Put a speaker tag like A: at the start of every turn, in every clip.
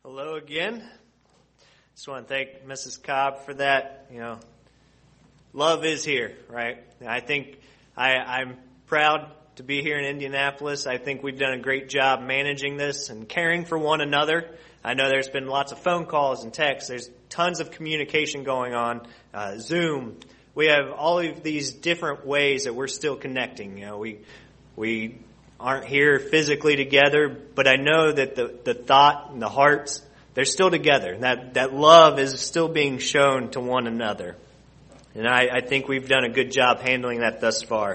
A: Hello again. Just want to thank Mrs. Cobb for that. Love is here, right? I think I'm proud to be here in Indianapolis. I think we've done a great job managing this and caring for one another. I know there's been lots of phone calls and texts. There's tons of communication going on, Zoom. We have all of these different ways that we're still connecting. We aren't here physically together, but I know that the thought and the hearts, they're still together. That love is still being shown to one another. And I think we've done a good job handling that thus far.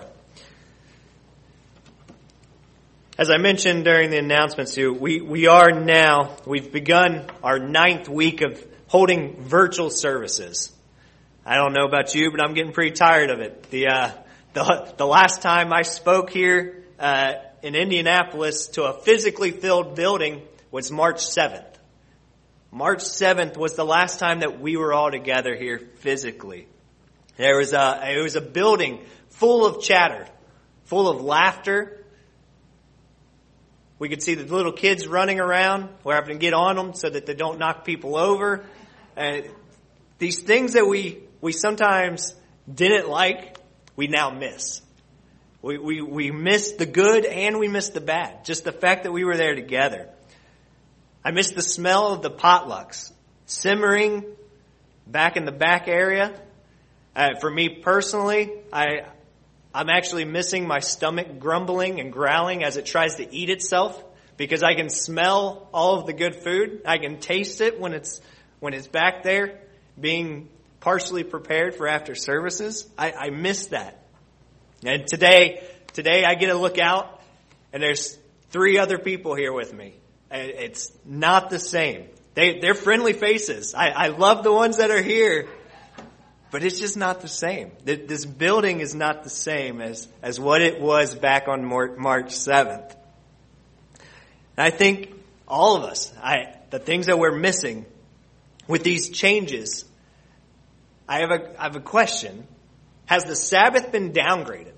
A: As I mentioned during the announcements, we've begun our 9th week of holding virtual services. I don't know about you, but I'm getting pretty tired of it. The last time I spoke here in Indianapolis to a physically filled building was March 7th. March 7th was the last time that we were all together here physically. It was a building full of chatter, full of laughter. We could see the little kids running around. We're having to get on them so that they don't knock people over. These things that we sometimes didn't like, we now miss. We miss the good and we miss the bad. Just the fact that we were there together. I miss the smell of the potlucks simmering back in the back area. For me personally, I'm actually missing my stomach grumbling and growling as it tries to eat itself, because I can smell all of the good food. I can taste it when it's back there being partially prepared for after services. I miss that. And today I get to look out and there's 3 other people here with me. It's not the same. They're friendly faces. I love the ones that are here. But it's just not the same. This building is not the same as what it was back on March 7th. And I think all of us, the things that we're missing with these changes, I have a question. Has the Sabbath been downgraded?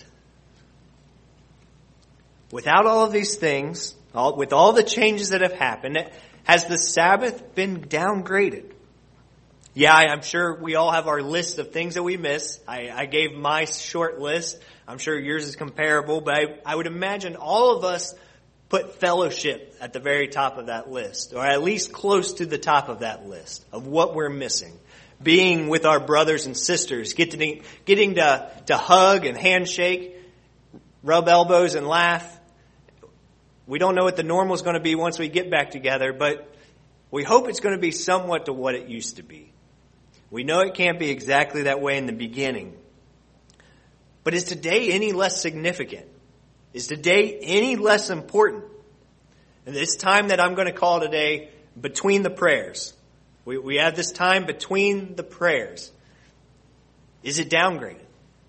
A: Without all of these things, with all the changes that have happened, has the Sabbath been downgraded? Yeah, I'm sure we all have our list of things that we miss. I gave my short list. I'm sure yours is comparable, but I would imagine all of us put fellowship at the very top of that list, or at least close to the top of that list of what we're missing. Being with our brothers and sisters, getting to hug and handshake, rub elbows and laugh. We don't know what the normal is going to be once we get back together, but we hope it's going to be somewhat to what it used to be. We know it can't be exactly that way in the beginning. But is today any less significant? Is today any less important? And this time that I'm going to call today between the prayers. We have this time between the prayers. Is it downgraded?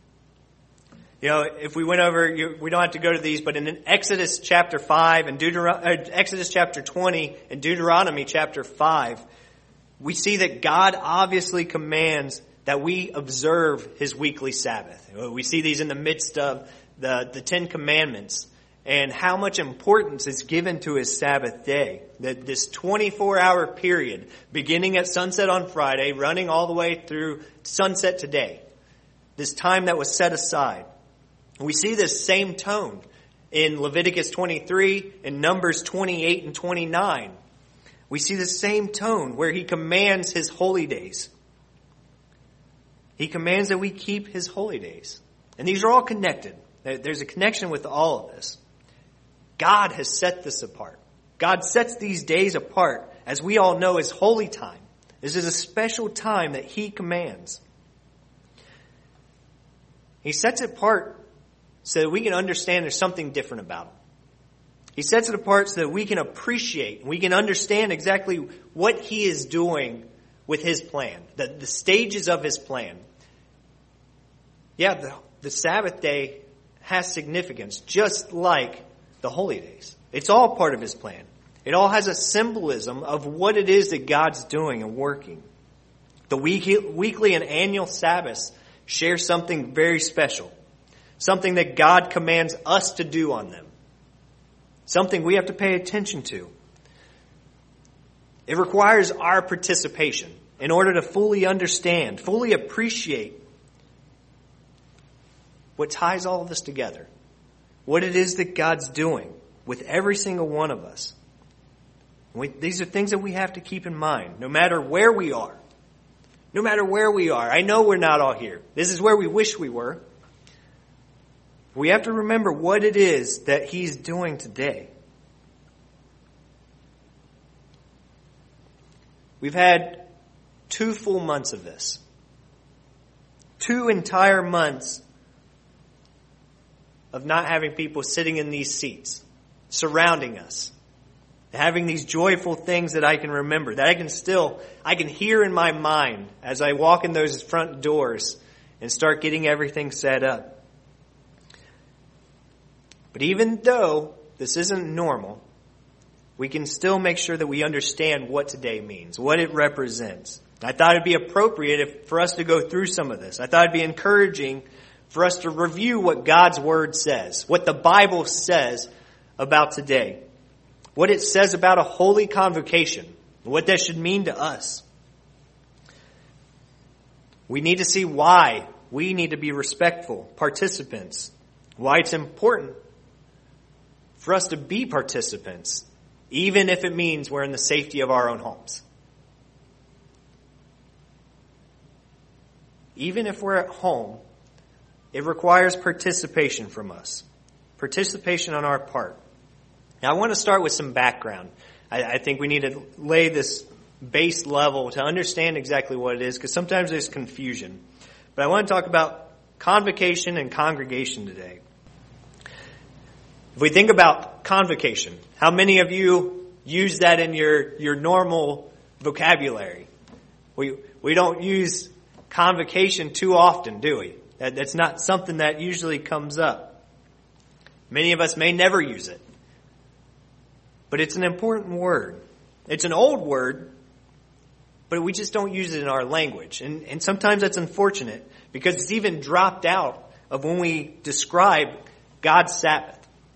A: If we went over, we don't have to go to these, but in Exodus chapter 5 and Exodus chapter 20 and Deuteronomy chapter 5, we see that God obviously commands that we observe His weekly Sabbath. We see these in the midst of the 10 Commandments and how much importance is given to His Sabbath day. That this 24-hour period, beginning at sunset on Friday, running all the way through sunset today. This time that was set aside. We see this same tone in Leviticus 23 and Numbers 28 and 29. We see the same tone where He commands His holy days. He commands that we keep His holy days. And these are all connected. There's a connection with all of this. God has set this apart. God sets these days apart, as we all know, as holy time. This is a special time that He commands. He sets it apart so that we can understand there's something different about them. He sets it apart so that we can appreciate, we can understand exactly what He is doing with His plan, the stages of His plan. Yeah, the Sabbath day has significance, just like the holy days. It's all part of His plan. It all has a symbolism of what it is that God's doing and working. The weekly and annual Sabbaths share something very special. Something that God commands us to do on them. Something we have to pay attention to. It requires our participation in order to fully understand, fully appreciate what ties all of this together. What it is that God's doing with every single one of us. These are things that we have to keep in mind, no matter where we are. No matter where we are. I know we're not all here. This is where we wish we were. We have to remember what it is that He's doing today. We've had 2 full months of this. 2 entire months of not having people sitting in these seats, surrounding us, having these joyful things that I can remember, that I can hear in my mind as I walk in those front doors and start getting everything set up. But even though this isn't normal, we can still make sure that we understand what today means, what it represents. I thought it'd be appropriate for us to go through some of this. I thought it'd be encouraging for us to review what God's Word says, what the Bible says about today, what it says about a holy convocation, what that should mean to us. We need to see why we need to be respectful participants, why it's important for us to be participants, even if it means we're in the safety of our own homes. Even if we're at home, it requires participation from us. Participation on our part. Now, I want to start with some background. I think we need to lay this base level to understand exactly what it is, because sometimes there's confusion. But I want to talk about convocation and congregation today. If we think about convocation, how many of you use that in your normal vocabulary? We don't use convocation too often, do we? That's not something that usually comes up. Many of us may never use it. But it's an important word. It's an old word, but we just don't use it in our language. And sometimes that's unfortunate because it's even dropped out of when we describe God's Sabbath.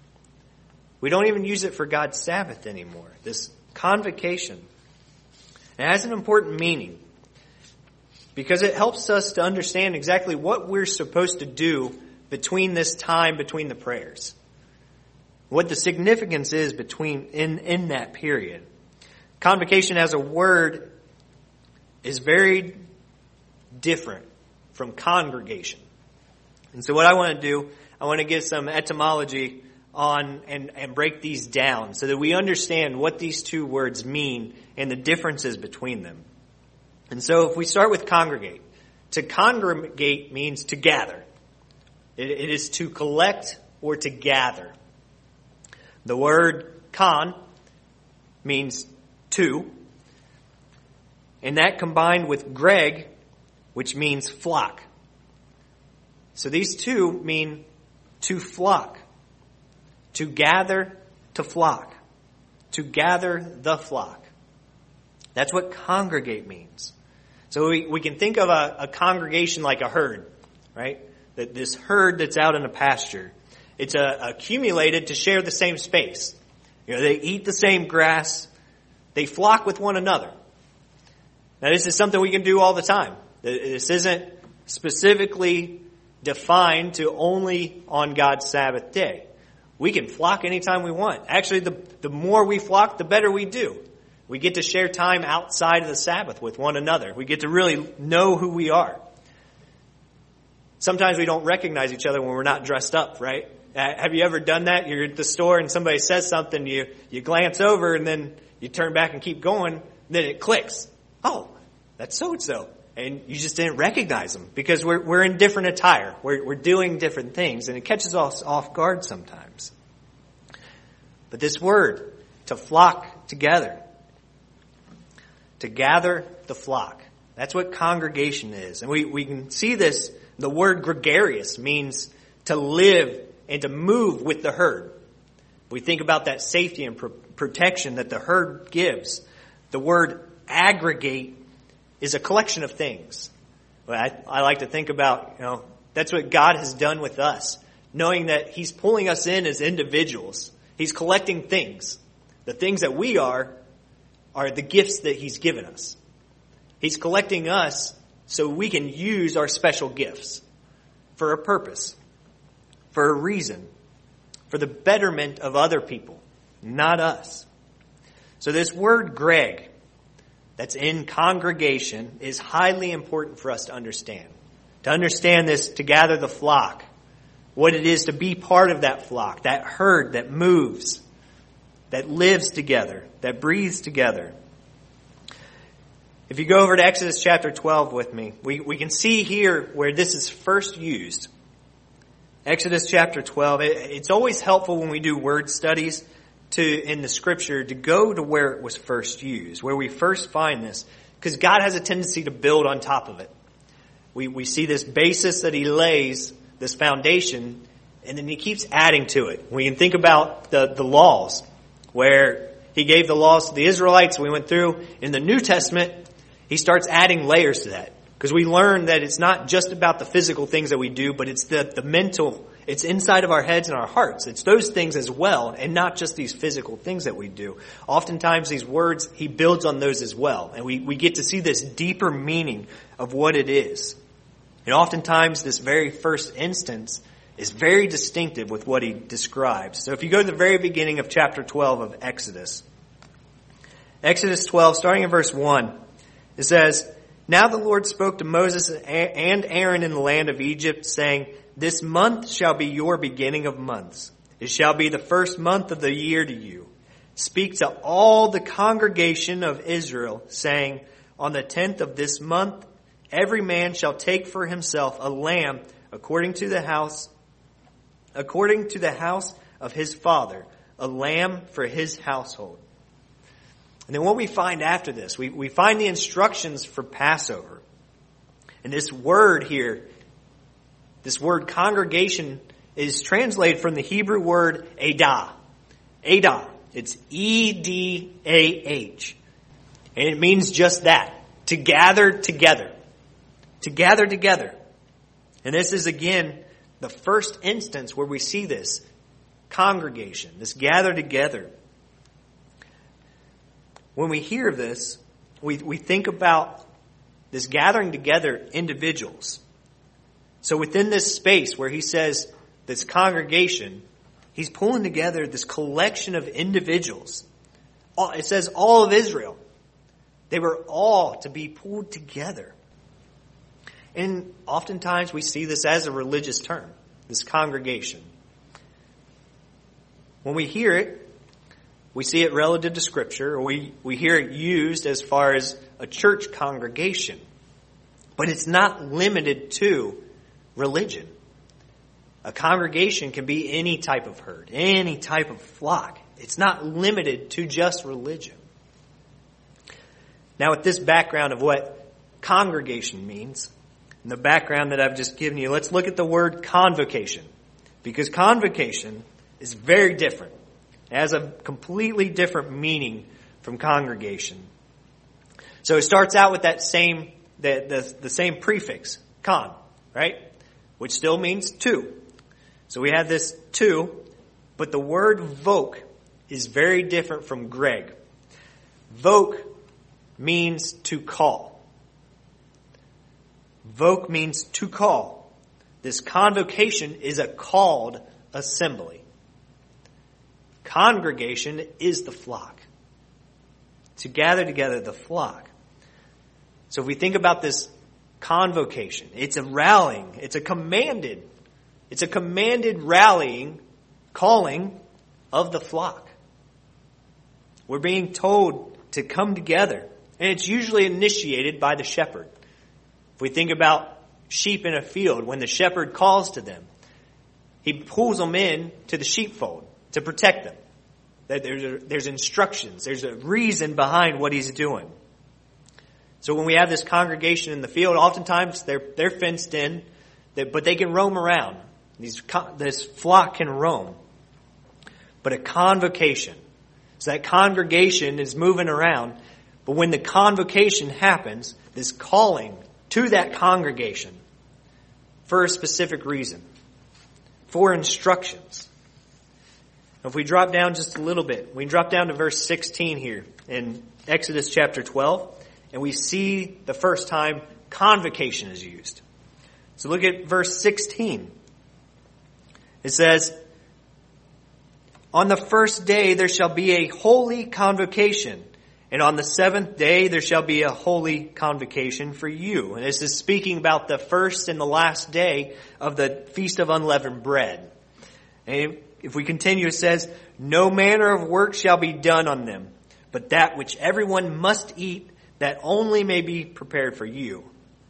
A: We don't even use it for God's Sabbath anymore. This convocation. It has an important meaning because it helps us to understand exactly what we're supposed to do between this time, between the prayers. What the significance is in that period. Convocation as a word is very different from congregation. And so what I want to do, I want to give some etymology on and break these down so that we understand what these two words mean and the differences between them. And so if we start with congregate, to congregate means to gather. It is to collect or to gather. The word con means two, and that combined with greg, which means flock. So these two mean to flock, to gather, to flock, to gather the flock. That's what congregate means. So we can think of a congregation like a herd, right? That this herd that's out in a pasture. It's accumulated to share the same space. They eat the same grass. They flock with one another. Now, this is something we can do all the time. This isn't specifically defined to only on God's Sabbath day. We can flock anytime we want. Actually, the more we flock, the better we do. We get to share time outside of the Sabbath with one another. We get to really know who we are. Sometimes we don't recognize each other when we're not dressed up, right? Have you ever done that? You're at the store and somebody says something, you glance over and then you turn back and keep going, then it clicks. Oh, that's so-and-so. And you just didn't recognize them because we're in different attire. We're doing different things and it catches us off guard sometimes. But this word, to flock together, to gather the flock, that's what congregation is. And we can see this, the word gregarious means to live and to move with the herd. We think about that safety and protection that the herd gives. The word aggregate is a collection of things. I like to think about, that's what God has done with us. Knowing that He's pulling us in as individuals. He's collecting things. The things that we are, are the gifts that he's given us. He's collecting us so we can use our special gifts for a purpose, for a reason, for the betterment of other people, not us. So this word Greg that's in congregation is highly important for us to understand. To understand this, to gather the flock, what it is to be part of that flock, that herd that moves, that lives together, that breathes together. If you go over to Exodus chapter 12 with me, we can see here where this is first used. Exodus chapter 12, it's always helpful when we do word studies in the scripture to go to where it was first used, where we first find this, because God has a tendency to build on top of it. We see this basis that he lays, this foundation, and then he keeps adding to it. We can think about the laws, where he gave the laws to the Israelites. We went through in the New Testament, he starts adding layers to that. Because we learn that it's not just about the physical things that we do, but it's the mental, it's inside of our heads and our hearts. It's those things as well, and not just these physical things that we do. Oftentimes these words, he builds on those as well. And we get to see this deeper meaning of what it is. And oftentimes this very first instance is very distinctive with what he describes. So if you go to the very beginning of chapter 12 of Exodus, Exodus 12, starting in verse 1, it says, "Now the Lord spoke to Moses and Aaron in the land of Egypt, saying, 'This month shall be your beginning of months. It shall be the first month of the year to you. Speak to all the congregation of Israel, saying, on the 10th of this month, every man shall take for himself a lamb according to the house of his father, a lamb for his household.'" And then what we find after this, we find the instructions for Passover. And this word here, this word congregation, is translated from the Hebrew word edah. Edah. It's E-D-A-H. And it means just that. To gather together. To gather together. And this is again the first instance where we see this congregation, this gather together. When we hear this, we think about this gathering together individuals. So within this space where he says this congregation, he's pulling together this collection of individuals. It says all of Israel. They were all to be pulled together. And oftentimes we see this as a religious term, this congregation. When we hear it, we see it relative to Scripture, or we hear it used as far as a church congregation. But it's not limited to religion. A congregation can be any type of herd, any type of flock. It's not limited to just religion. Now, with this background of what congregation means, and the background that I've just given you, let's look at the word convocation. Because convocation is very different. It has a completely different meaning from congregation. So it starts out with that same, the same prefix, con, right? Which still means two. So we have this two, but the word voke is very different from Greg. Voke means to call. Voke means to call. This convocation is a called assembly. Congregation is the flock. To gather together the flock. So if we think about this convocation, it's a rallying, it's a commanded rallying, calling of the flock. We're being told to come together, and it's usually initiated by the shepherd. If we think about sheep in a field, when the shepherd calls to them, he pulls them in to the sheepfold to protect them. There's instructions. There's a reason behind what he's doing. So when we have this congregation in the field, oftentimes they're fenced in, but they can roam around. This flock can roam. But a convocation, so that congregation is moving around. But when the convocation happens, this calling to that congregation for a specific reason, for instructions. If we drop down just a little bit, we can drop down to verse 16 here in Exodus chapter 12, and we see the first time convocation is used. So look at verse 16. It says, "On the first day there shall be a holy convocation, and on the seventh day there shall be a holy convocation for you." And this is speaking about the first and the last day of the Feast of Unleavened Bread. And if we continue, it says, "No manner of work shall be done on them, but that which everyone must eat, that only may be prepared for you."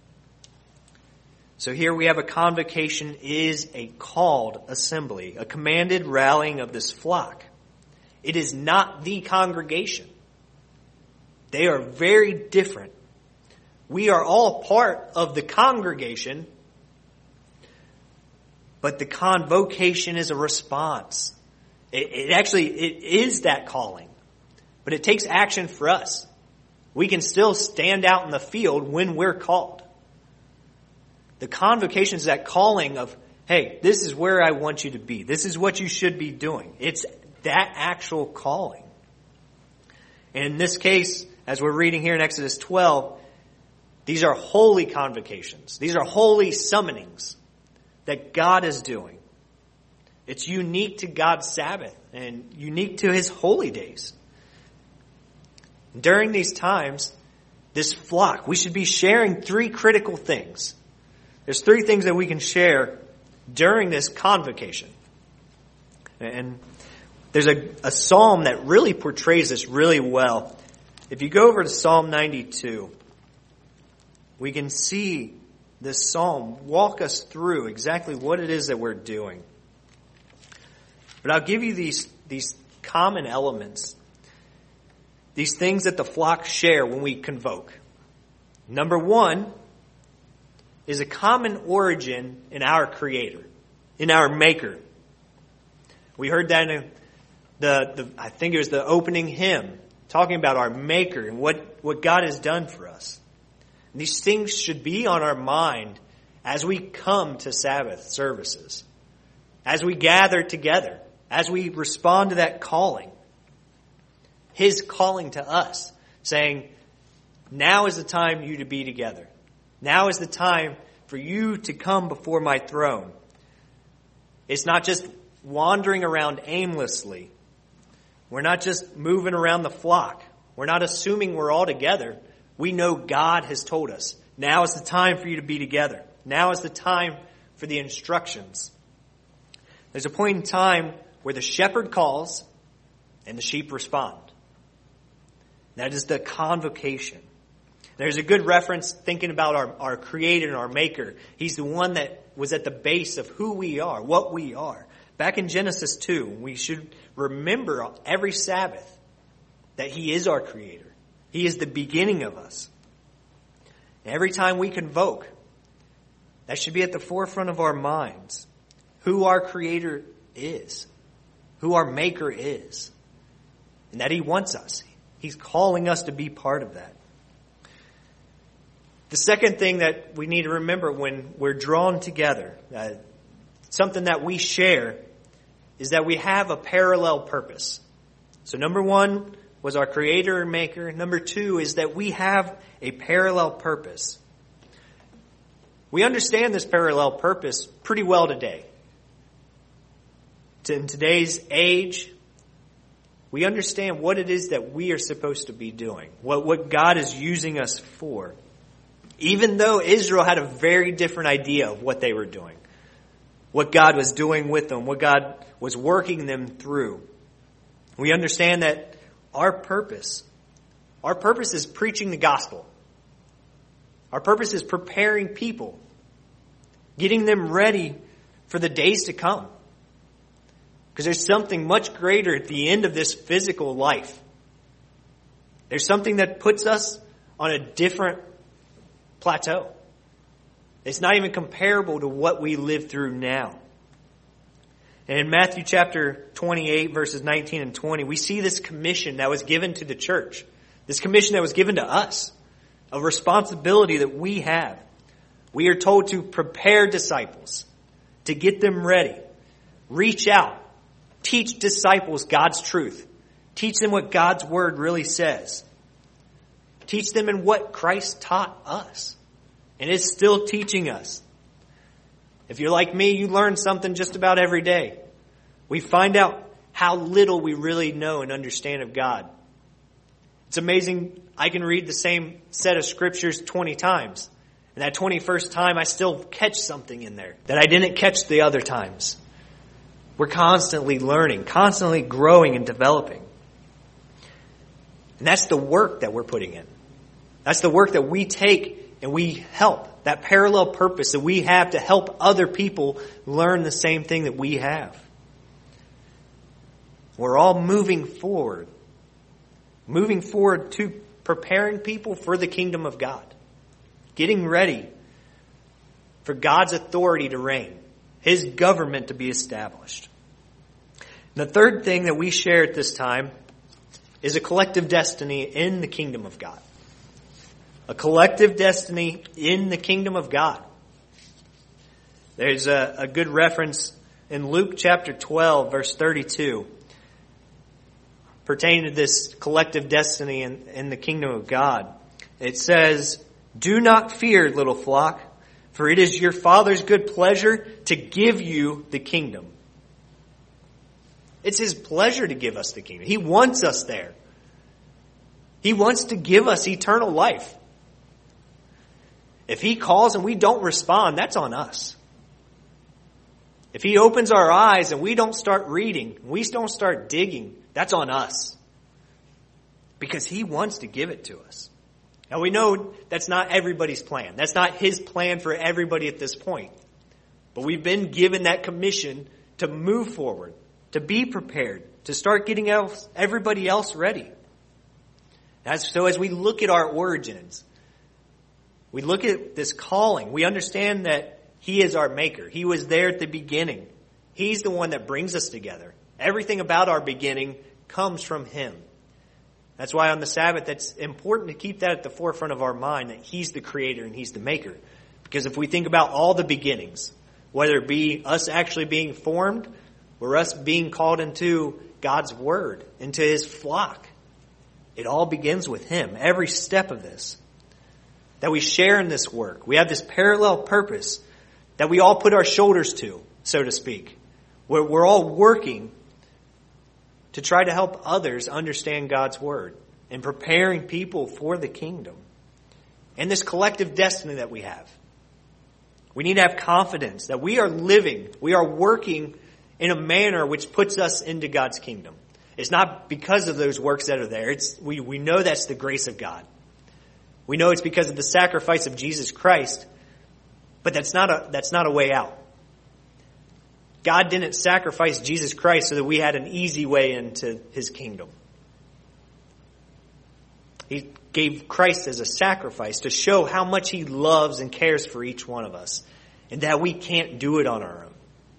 A: So here we have a convocation is a called assembly, a commanded rallying of this flock. It is not the congregation. They are very different. We are all part of the congregation, but the convocation is a response. It is that calling, but it takes action for us. We can still stand out in the field when we're called. The convocation is that calling of, hey, this is where I want you to be. This is what you should be doing. It's that actual calling. And in this case, as we're reading here in Exodus 12, these are holy convocations. These are holy summonings that God is doing. It's unique to God's Sabbath and unique to His holy days. During these times, this flock, we should be sharing three critical things. There's three things that we can share during this convocation. And there's a psalm that really portrays this really well. If you go over to Psalm 92, we can see this psalm walk us through exactly what it is that we're doing. But I'll give you these common elements, these things that the flock share when we convoke. Number one is a common origin in our Creator, in our Maker. We heard that in I think it was the opening hymn, talking about our Maker and what God has done for us. And these things should be on our mind as we come to Sabbath services, as we gather together, as we respond to that calling. His calling to us, saying, now is the time for you to be together. Now is the time for you to come before my throne. It's not just wandering around aimlessly. We're not just moving around the flock. We're not assuming we're all together. We know God has told us, now is the time for you to be together. Now is the time for the instructions. There's a point in time where the shepherd calls and the sheep respond. That is the convocation. There's a good reference thinking about our Creator and our Maker. He's the one that was at the base of who we are, what we are. Back in Genesis 2, we should remember every Sabbath that He is our Creator. He is the beginning of us. Every time we convoke, that should be at the forefront of our minds. Who our Creator is. Who our Maker is. And that He wants us. He's calling us to be part of that. The second thing that we need to remember when we're drawn together, something that we share, is that we have a parallel purpose. So number one was our Creator and Maker. Number two is that we have a parallel purpose. We understand this parallel purpose pretty well today. In today's age, we understand what it is that we are supposed to be doing, what God is using us for. Even though Israel had a very different idea of what they were doing, what God was doing with them, what God was working them through, we understand that our purpose is preaching the gospel. Our purpose is preparing people, getting them ready for the days to come. Because there's something much greater at the end of this physical life. There's something that puts us on a different plateau. It's not even comparable to what we live through now. And in Matthew chapter 28, verses 19 and 20, we see this commission that was given to the church. This commission that was given to us. A responsibility that we have. We are told to prepare disciples. To get them ready. Reach out. Teach disciples God's truth. Teach them what God's word really says. Teach them in what Christ taught us and is still teaching us. If you're like me, you learn something just about every day. We find out how little we really know and understand of God. It's amazing. I can read the same set of scriptures 20 times. And that 21st time, I still catch something in there that I didn't catch the other times. We're constantly learning, constantly growing and developing. And that's the work that we're putting in. That's the work that we take and we help. That parallel purpose that we have to help other people learn the same thing that we have. We're all moving forward. Moving forward to preparing people for the kingdom of God. Getting ready for God's authority to reign. His government to be established. And the third thing that we share at this time is a collective destiny in the kingdom of God. A collective destiny in the kingdom of God. There's a good reference in Luke chapter 12, verse 32, pertaining to this collective destiny in the kingdom of God. It says, "Do not fear, little flock, for it is your Father's good pleasure to give you the kingdom." It's His pleasure to give us the kingdom. He wants us there. He wants to give us eternal life. If He calls and we don't respond, that's on us. If He opens our eyes and we don't start reading, we don't start digging, that's on us. Because He wants to give it to us. Now we know that's not everybody's plan. That's not His plan for everybody at this point. But we've been given that commission to move forward, to be prepared, to start getting everybody else ready. So as we look at our origins, we look at this calling, we understand that He is our maker. He was there at the beginning. He's the one that brings us together. Everything about our beginning comes from Him. That's why on the Sabbath, it's important to keep that at the forefront of our mind, that He's the creator and He's the maker. Because if we think about all the beginnings, whether it be us actually being formed or us being called into God's word, into His flock, it all begins with Him. Every step of this. That we share in this work. We have this parallel purpose that we all put our shoulders to, so to speak. We're all working to try to help others understand God's word and preparing people for the kingdom. And this collective destiny that we have. We need to have confidence that we are living, we are working in a manner which puts us into God's kingdom. It's not because of those works that are there. We know that's the grace of God. We know it's because of the sacrifice of Jesus Christ, but that's not a way out. God didn't sacrifice Jesus Christ so that we had an easy way into His kingdom. He gave Christ as a sacrifice to show how much He loves and cares for each one of us, and that we can't do it on our own.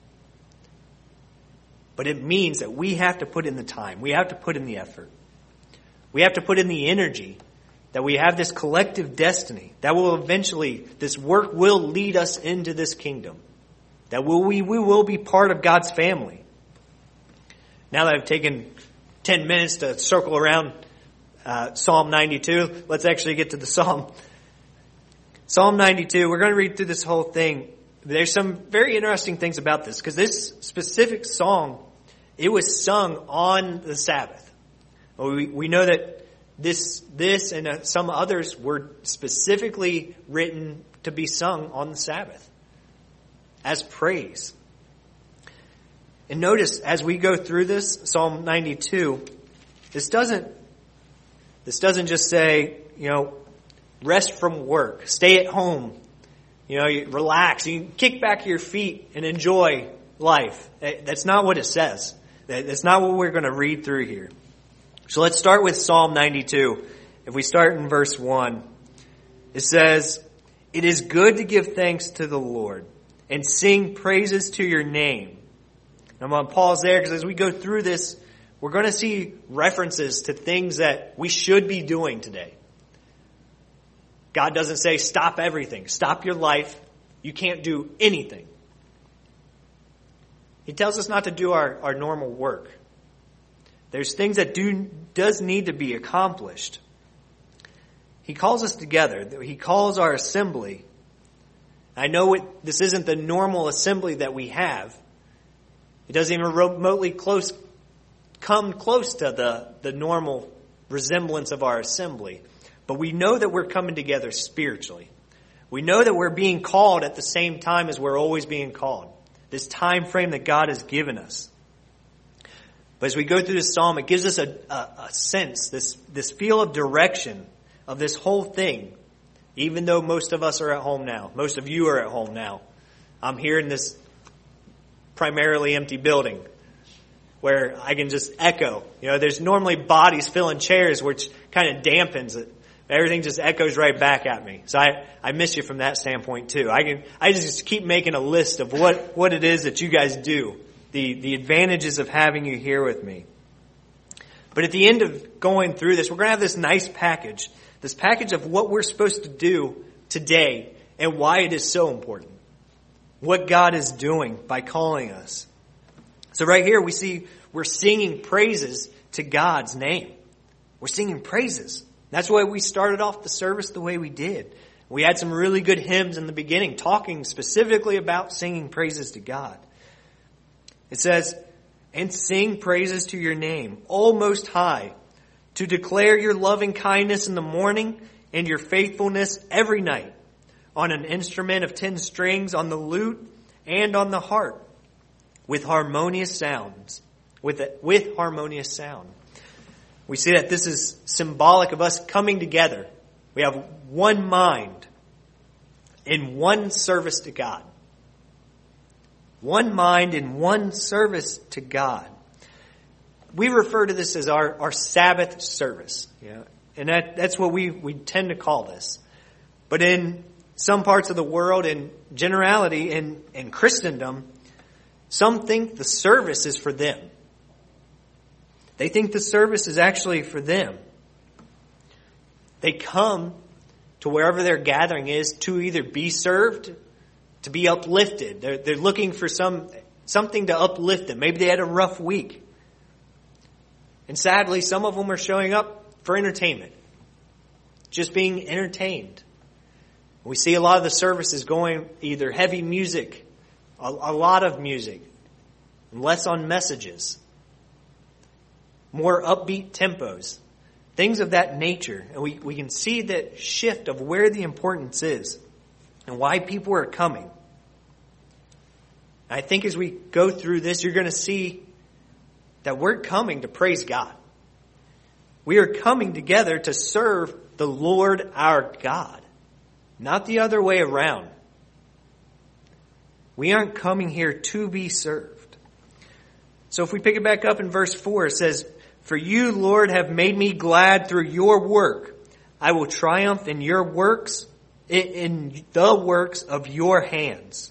A: But it means that we have to put in the time. We have to put in the effort. We have to put in the energy. That we have this collective destiny. That will eventually, this work will lead us into this kingdom. That we will be part of God's family. Now that I've taken 10 minutes to circle around Psalm 92, let's actually get to the Psalm. Psalm 92, we're going to read through this whole thing. There's some very interesting things about this, because this specific song, it was sung on the Sabbath. We know that this and some others were specifically written to be sung on the Sabbath as praise. And notice as we go through this, Psalm 92, this doesn't just say, rest from work, stay at home, you relax, you can kick back your feet and enjoy life. That's not what it says. That's not what we're going to read through here. So let's start with Psalm 92. If we start in verse 1, it says, "It is good to give thanks to the Lord and sing praises to your name." I'm going to pause there because as we go through this, we're going to see references to things that we should be doing today. God doesn't say stop everything, stop your life. You can't do anything. He tells us not to do our normal work. There's things that does need to be accomplished. He calls us together. He calls our assembly. I know this isn't the normal assembly that we have. It doesn't even remotely come close to the normal resemblance of our assembly. But we know that we're coming together spiritually. We know that we're being called at the same time as we're always being called. This time frame that God has given us. But as we go through this psalm, it gives us a sense, this feel of direction of this whole thing. Even though most of us are at home now. Most of you are at home now. I'm here in this primarily empty building where I can just echo. There's normally bodies filling chairs, which kind of dampens it. Everything just echoes right back at me. So I miss you from that standpoint too. I just keep making a list of what it is that you guys do. The advantages of having you here with me. But at the end of going through this, we're going to have this nice package. This package of what we're supposed to do today and why it is so important. What God is doing by calling us. So right here we see we're singing praises to God's name. We're singing praises. That's why we started off the service the way we did. We had some really good hymns in the beginning talking specifically about singing praises to God. It says, and sing praises to your name, O Most High, to declare your loving kindness in the morning and your faithfulness every night, on an instrument of 10 strings, on the lute and on the harp, with harmonious sounds, with harmonious sound. We see that this is symbolic of us coming together. We have one mind in one service to God. One mind in one service to God. We refer to this as our Sabbath service. And that's what we tend to call this. But in some parts of the world, in generality, in Christendom, some think the service is for them. They think the service is actually for them. They come to wherever their gathering is to either be served, to be uplifted. They're looking for something to uplift them. Maybe they had a rough week. And sadly, some of them are showing up for entertainment. Just being entertained. We see a lot of the services going either heavy music, a lot of music, less on messages, more upbeat tempos, things of that nature. And we can see that shift of where the importance is and why people are coming. I think as we go through this, you're going to see that we're coming to praise God. We are coming together to serve the Lord our God, not the other way around. We aren't coming here to be served. So if we pick it back up in verse 4, it says, for you, Lord, have made me glad through your work. I will triumph in your works, in the works of your hands.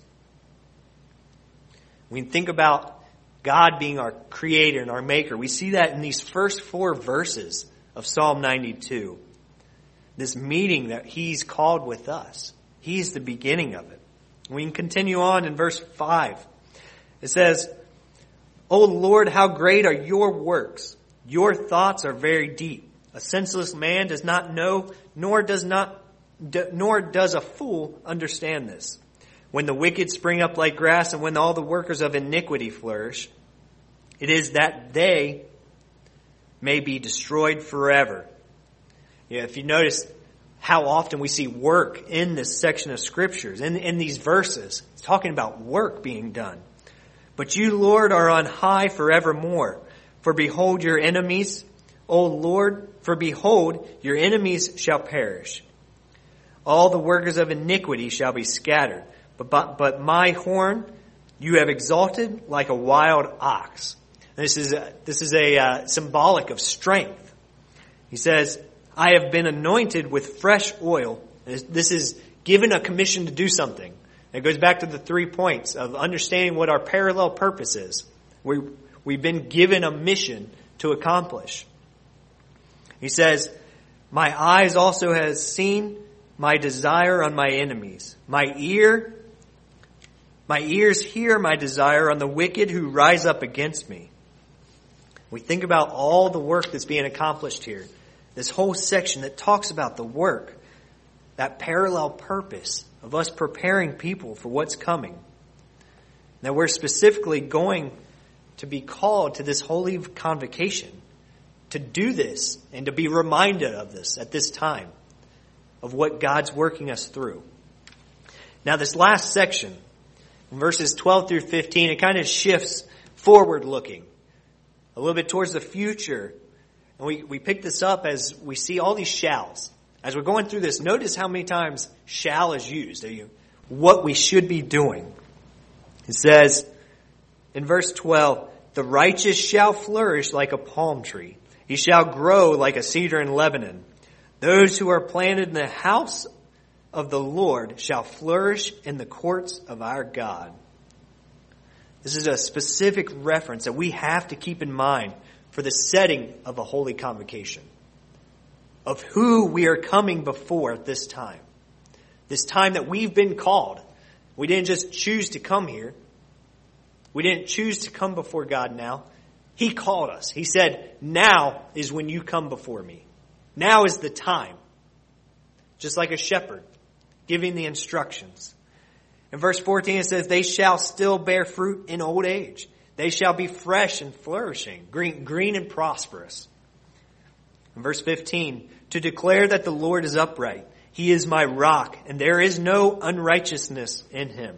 A: We think about God being our creator and our maker. We see that in these first 4 verses of Psalm 92. This meeting that he's called with us. He's the beginning of it. We can continue on in verse 5. It says, O Lord, how great are your works. Your thoughts are very deep. A senseless man does not know, nor does a fool understand this. When the wicked spring up like grass and when all the workers of iniquity flourish, it is that they may be destroyed forever. If you notice how often we see work in this section of scriptures, in these verses, it's talking about work being done. But you, Lord, are on high forevermore. For behold your enemies, O Lord, for behold your enemies shall perish. All the workers of iniquity shall be scattered. But my horn you have exalted like a wild ox. This is a symbolic of strength. He says, I have been anointed with fresh oil. This is given a commission to do something. It goes back to the 3 points of understanding what our parallel purpose is. We've been given a mission to accomplish. He says, my eyes also has seen my desire on my enemies. My ear My ears hear my desire on the wicked who rise up against me. We think about all the work that's being accomplished here. This whole section that talks about the work, that parallel purpose of us preparing people for what's coming. Now we're specifically going to be called to this holy convocation to do this and to be reminded of this at this time of what God's working us through. Now this last section, verses 12 through 15, it kind of shifts forward looking a little bit towards the future. And we pick this up as we see all these shalls. As we're going through this, notice how many times shall is used. What we should be doing. It says in verse 12, the righteous shall flourish like a palm tree. He shall grow like a cedar in Lebanon. Those who are planted in the house of the Lord shall flourish in the courts of our God. This is a specific reference that we have to keep in mind for the setting of a holy convocation, of who we are coming before at this time. This time that we've been called. We didn't just choose to come here. We didn't choose to come before God now. He called us. He said, now is when you come before me. Now is the time. Just like a shepherd giving the instructions. In verse 14 it says, they shall still bear fruit in old age. They shall be fresh and flourishing, green and prosperous. In verse 15, to declare that the Lord is upright. He is my rock, and there is no unrighteousness in him.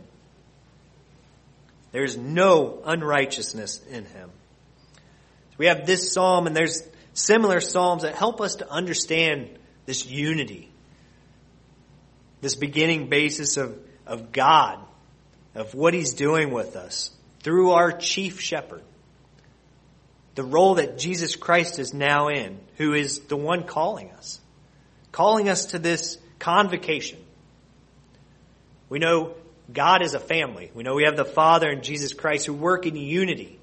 A: There is no unrighteousness in him. So we have this psalm, and there's similar psalms that help us to understand this unity. This beginning basis of God, of what he's doing with us through our chief shepherd. The role that Jesus Christ is now in, who is the one calling us to this convocation. We know God is a family. We know we have the Father and Jesus Christ who work in unity.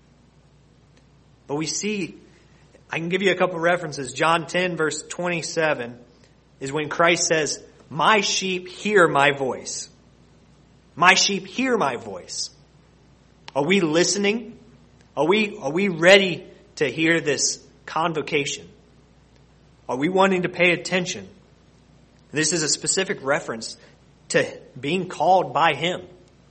A: But we see, I can give you a couple references. John 10 verse 27 is when Christ says, my sheep hear my voice. My sheep hear my voice. Are we listening? Are we ready to hear this convocation? Are we wanting to pay attention? This is a specific reference to being called by him.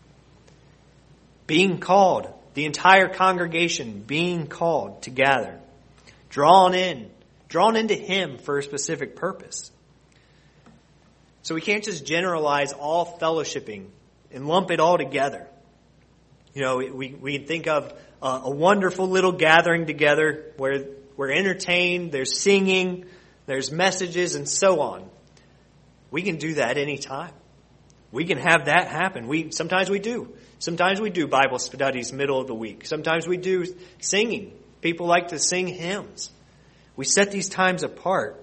A: Being called, the entire congregation being called to gather. Drawn into him for a specific purpose. So we can't just generalize all fellowshipping and lump it all together. You know, we think of a wonderful little gathering together where we're entertained, there's singing, there's messages, and so on. We can do that anytime. We can have that happen. Sometimes we do. Sometimes we do Bible studies middle of the week. Sometimes we do singing. People like to sing hymns. We set these times apart.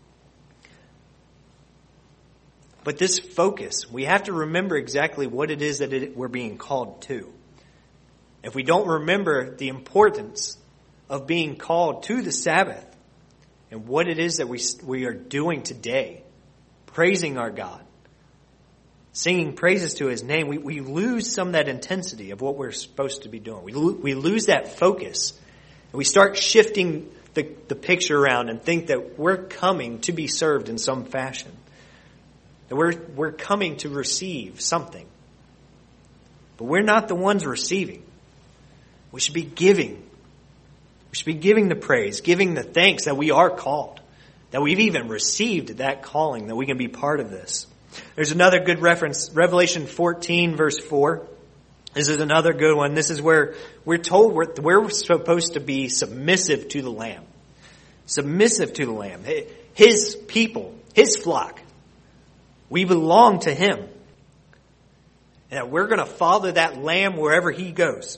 A: But this focus, we have to remember exactly what it is that we're being called to. If we don't remember the importance of being called to the Sabbath and what it is that we are doing today, praising our God, singing praises to his name, we lose some of that intensity of what we're supposed to be doing. We lose that focus. And we start shifting the picture around and think that we're coming to be served in some fashion. That we're coming to receive something. But we're not the ones receiving. We should be giving. We should be giving the praise, giving the thanks that we are called. That we've even received that calling, that we can be part of this. There's another good reference, Revelation 14 verse 4. This is another good one. This is where we're told we're supposed to be submissive to the Lamb. Submissive to the Lamb. His people, his flock. We belong to him. And that we're going to follow that Lamb wherever he goes.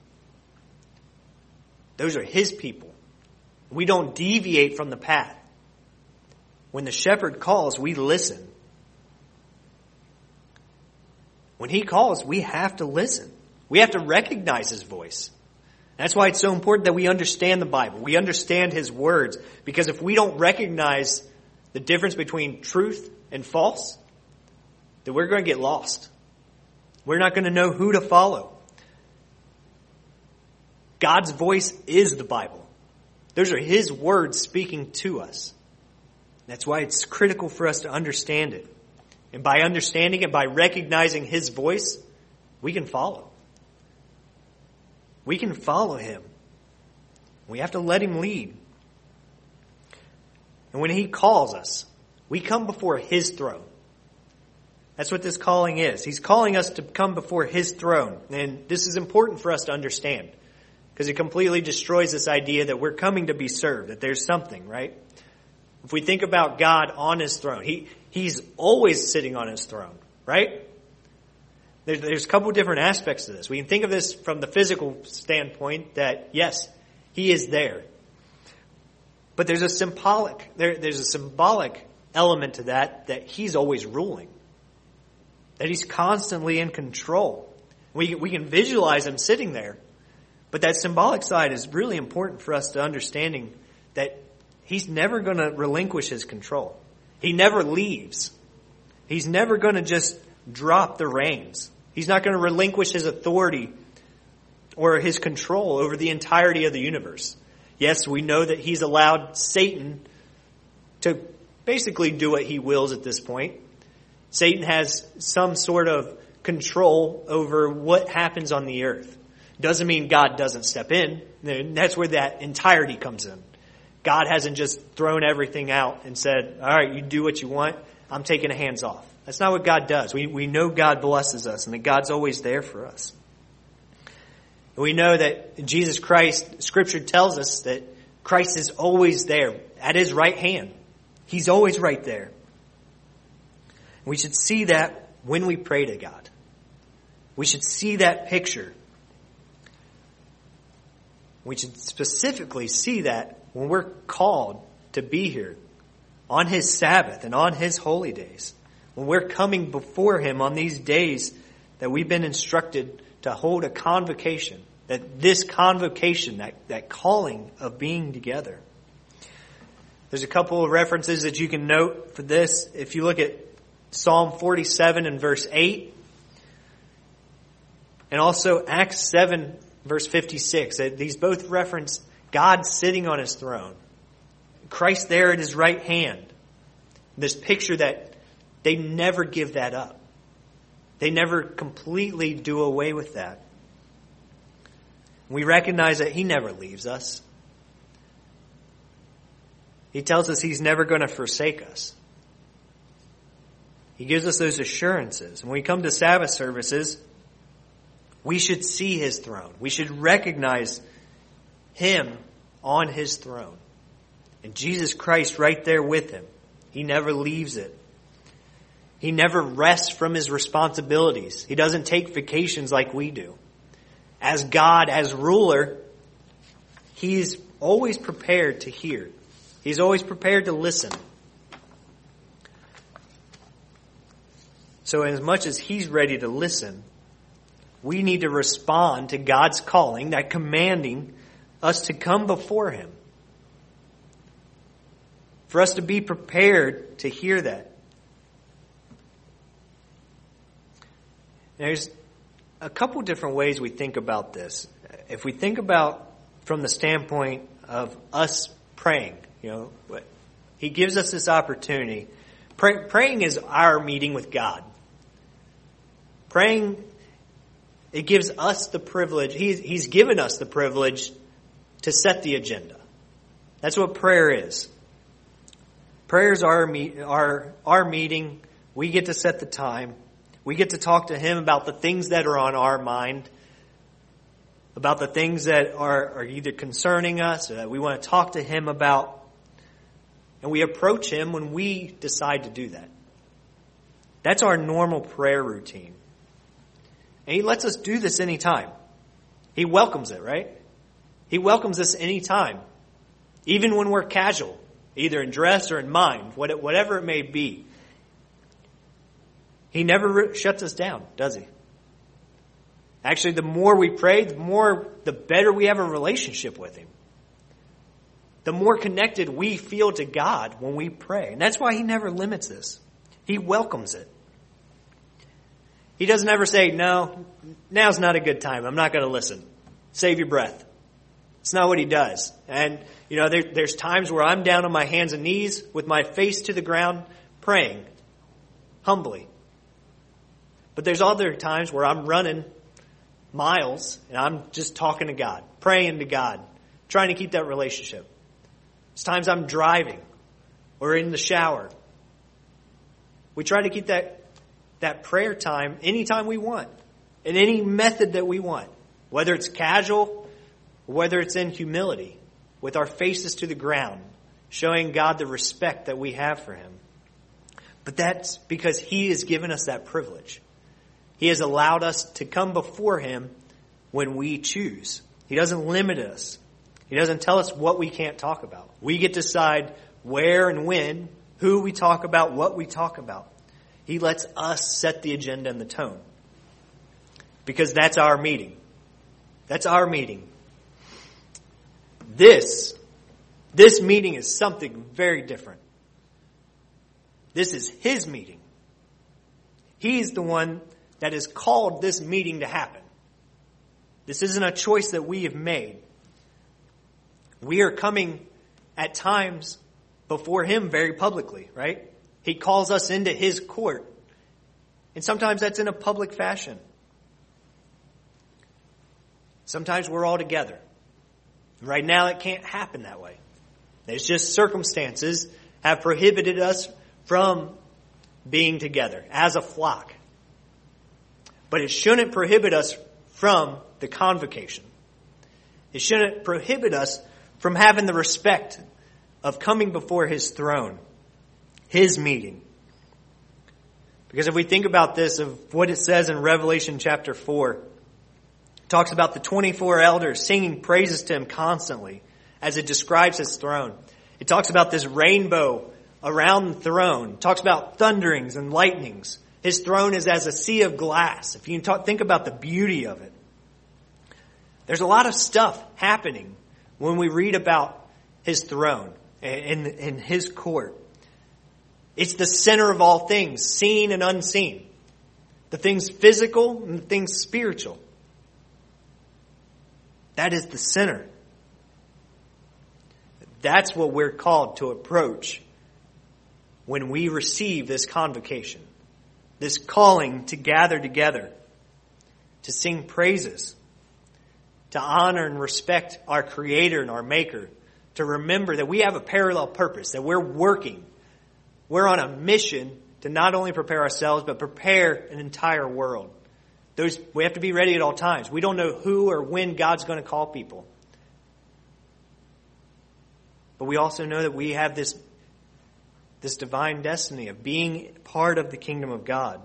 A: Those are his people. We don't deviate from the path. When the shepherd calls, we listen. When he calls, we have to listen. We have to recognize his voice. That's why it's so important that we understand the Bible. We understand his words. Because if we don't recognize the difference between truth and false, then we're going to get lost. We're not going to know who to follow. God's voice is the Bible. Those are His words speaking to us. That's why it's critical for us to understand it. And by understanding it, by recognizing His voice, we can follow. We can follow Him. We have to let Him lead. And when He calls us, we come before His throne. That's what this calling is. He's calling us to come before His throne. And this is important for us to understand, because it completely destroys this idea that we're coming to be served, that there's something, right? If we think about God on His throne, He's always sitting on His throne, right? There's a couple different aspects to this. We can think of this from the physical standpoint that, yes, He is there. But there's a symbolic element to that He's always ruling. That He's constantly in control. We can visualize Him sitting there. But that symbolic side is really important for us to understanding that He's never going to relinquish His control. He never leaves. He's never going to just drop the reins. He's not going to relinquish His authority or His control over the entirety of the universe. Yes, we know that He's allowed Satan to basically do what he wills at this point. Satan has some sort of control over what happens on the earth. Doesn't mean God doesn't step in. That's where that entirety comes in. God hasn't just thrown everything out and said, all right, you do what you want. I'm taking a hands off. That's not what God does. We know God blesses us and that God's always there for us. And we know that Jesus Christ, Scripture tells us that Christ is always there at His right hand. He's always right there. We should see that when we pray to God. We should see that picture. We should specifically see that when we're called to be here on His Sabbath and on His holy days. When we're coming before Him on these days that we've been instructed to hold a convocation. That this convocation, that calling of being together. There's a couple of references that you can note for this. If you look at Psalm 47 and verse 8. And also Acts 7 verse 56. These both reference God sitting on His throne. Christ there at His right hand. This picture that they never give that up. They never completely do away with that. We recognize that He never leaves us. He tells us He's never going to forsake us. He gives us those assurances. When we come to Sabbath services, we should see His throne. We should recognize Him on His throne. And Jesus Christ right there with Him. He never leaves it. He never rests from His responsibilities. He doesn't take vacations like we do. As God, as ruler, He's always prepared to hear. He's always prepared to listen. So as much as He's ready to listen, we need to respond to God's calling, that commanding us to come before Him. For us to be prepared to hear that. There's a couple different ways we think about this. If we think about from the standpoint of us praying, He gives us this opportunity. Praying is our meeting with God. Praying, it gives us the privilege. He's given us the privilege to set the agenda. That's what prayer is. Prayer is our meeting. We get to set the time. We get to talk to Him about the things that are on our mind, about the things that are either concerning us or that we want to talk to Him about. And we approach Him when we decide to do that. That's our normal prayer routine. And He lets us do this anytime. He welcomes it, right? He welcomes us anytime. Even when we're casual, either in dress or in mind, whatever it may be. He never shuts us down, does He? Actually, the more we pray, the better we have a relationship with Him. The more connected we feel to God when we pray. And that's why He never limits this. He welcomes it. He doesn't ever say, no, now's not a good time. I'm not going to listen. Save your breath. It's not what he does. And, there's times where I'm down on my hands and knees with my face to the ground praying humbly. But there's other times where I'm running miles and I'm just talking to God, praying to God, trying to keep that relationship. There's times I'm driving or in the shower. We try to keep that prayer time anytime we want, in any method that we want, whether it's casual, or whether it's in humility, with our faces to the ground, showing God the respect that we have for him. But that's because he has given us that privilege. He has allowed us to come before him when we choose. He doesn't limit us. He doesn't tell us what we can't talk about. We get to decide where and when, who we talk about, what we talk about. He lets us set the agenda and the tone. Because that's our meeting. That's our meeting. This meeting is something very different. This is his meeting. He's the one that has called this meeting to happen. This isn't a choice that we have made. We are coming at times before him very publicly, right? He calls us into his court. And sometimes that's in a public fashion. Sometimes we're all together. Right now it can't happen that way. It's just circumstances have prohibited us from being together as a flock. But it shouldn't prohibit us from the convocation. It shouldn't prohibit us from having the respect of coming before his throne, his meeting. Because if we think about this, of what it says in Revelation chapter 4, it talks about the 24 elders singing praises to him constantly as it describes his throne. It talks about this rainbow around the throne. It talks about thunderings and lightnings. His throne is as a sea of glass. If you think about the beauty of it. There's a lot of stuff happening when we read about his throne in his court. It's the center of all things, seen and unseen. The things physical and the things spiritual. That is the center. That's what we're called to approach when we receive this convocation. This calling to gather together, to sing praises, to honor and respect our Creator and our Maker, to remember that we have a parallel purpose, that we're working. We're on a mission to not only prepare ourselves, but prepare an entire world. We have to be ready at all times. We don't know who or when God's going to call people. But we also know that we have this divine destiny of being part of the kingdom of God.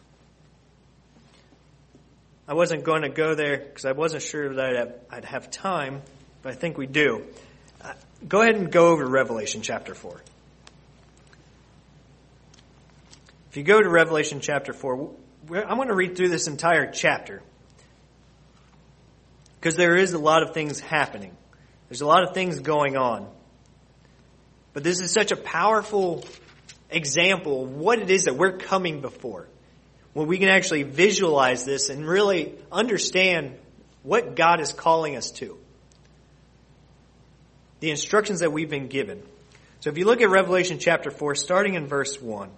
A: I wasn't going to go there because I wasn't sure that I'd have time, but I think we do. Go ahead and go over to Revelation chapter 4. If you go to Revelation chapter 4, I'm going to read through this entire chapter because there is a lot of things happening. There's a lot of things going on. But this is such a powerful example of what it is that we're coming before. When we can actually visualize this and really understand what God is calling us to. The instructions that we've been given. So if you look at Revelation chapter 4, starting in verse 1.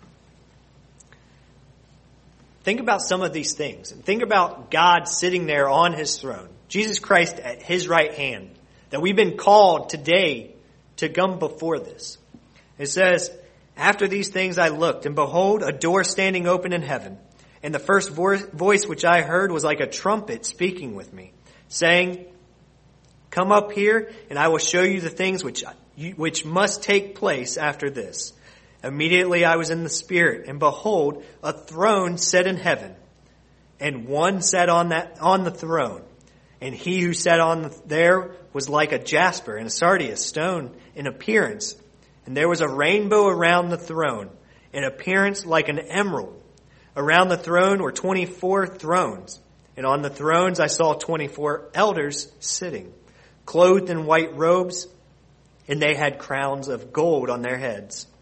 A: Think about some of these things. And think about God sitting there on his throne. Jesus Christ at his right hand. That we've been called today to come before this. It says, after these things I looked, and behold, a door standing open in heaven. And the first voice which I heard was like a trumpet speaking with me, saying, come up here, and I will show you the things which must take place after this. Immediately I was in the Spirit, and behold, a throne set in heaven, and one sat on the throne. And he who sat there was like a jasper and a sardius stone in appearance. And there was a rainbow around the throne, in appearance like an emerald. Around the throne were 24 thrones. And on the thrones I saw 24 elders sitting, clothed in white robes, and they had crowns of gold on their heads.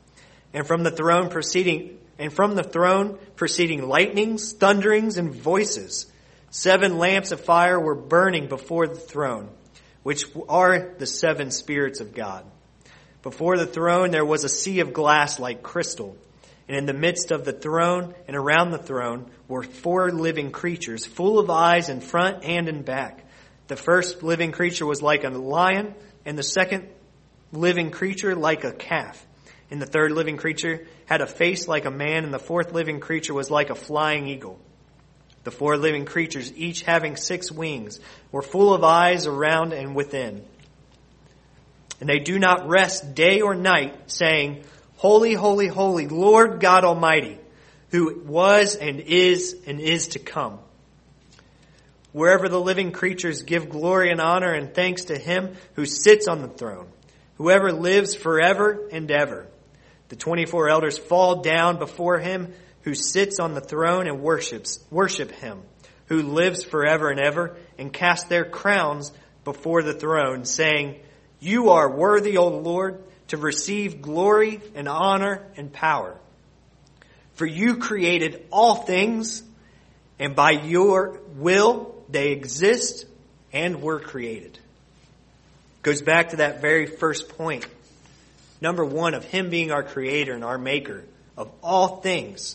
A: and from the throne proceeding lightnings, thunderings, and voices. 7 lamps of fire were burning before the throne, which are the 7 spirits of God. Before the throne there was a sea of glass like crystal, and in the midst of the throne and around the throne were 4 living creatures, full of eyes in front and in back. The first living creature was like a lion, and the second living creature like a calf. And the third living creature had a face like a man, and the fourth living creature was like a flying eagle. The 4 living creatures, each having 6 wings, were full of eyes around and within. And they do not rest day or night, saying, Holy, holy, holy, Lord God Almighty, who was and is to come. Wherever the living creatures give glory and honor and thanks to him who sits on the throne, whoever lives forever and ever. The 24 elders fall down before him who sits on the throne and worship him, who lives forever and ever, and cast their crowns before the throne, saying, You are worthy, O Lord, to receive glory and honor and power. For you created all things, and by your will they exist and were created. Goes back to that very first point. Number 1, of him being our creator and our maker of all things.